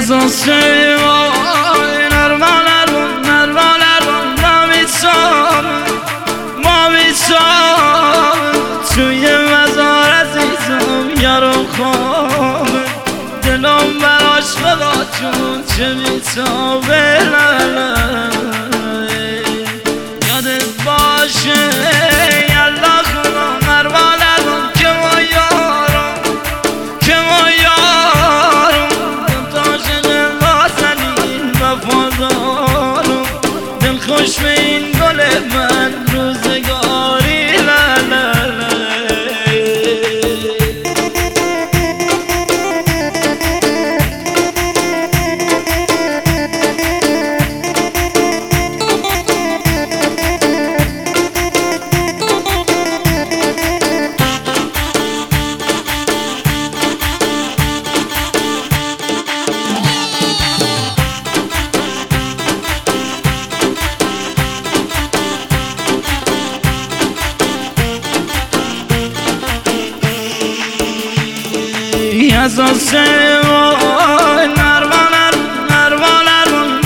یزاسه وای نرمالرون ما میسام توی مزار عزیزم یارو خوابه دلم براش خدا جون چه میتابه یادت باشه یالله خدا نرمالرون که ما یارم خوش به این گل من روزگاری یزاسه وای نرمالرون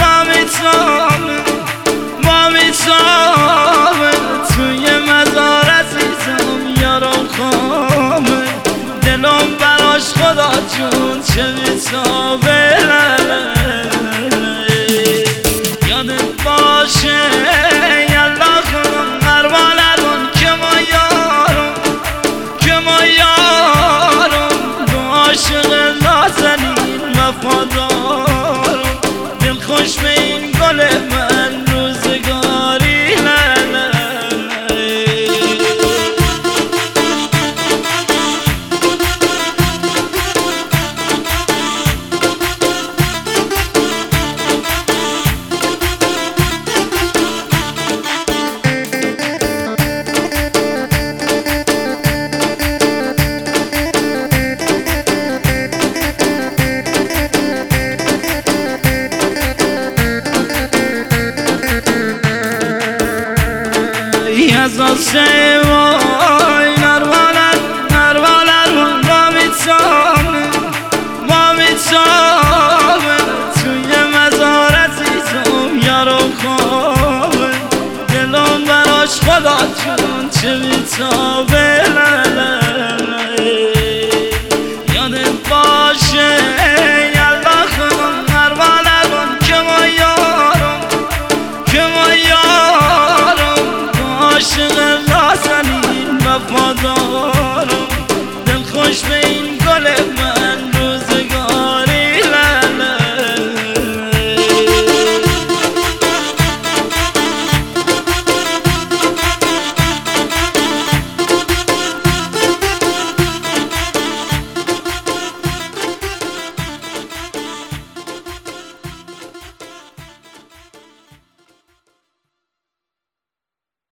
ما میتابه توی مزار عزیزم یارو خوابه دلم براش خدا جون چه میتابه یادت باشه یالله خدا نرمالرون که ما یارم عاشق نازنین وفادارم دل خوش به این گل من روزگاری یزاسه وای نرمالرون ما میتابه توی مزار عزیزم یارو خوابه دلم براش خدا جون چه میتابه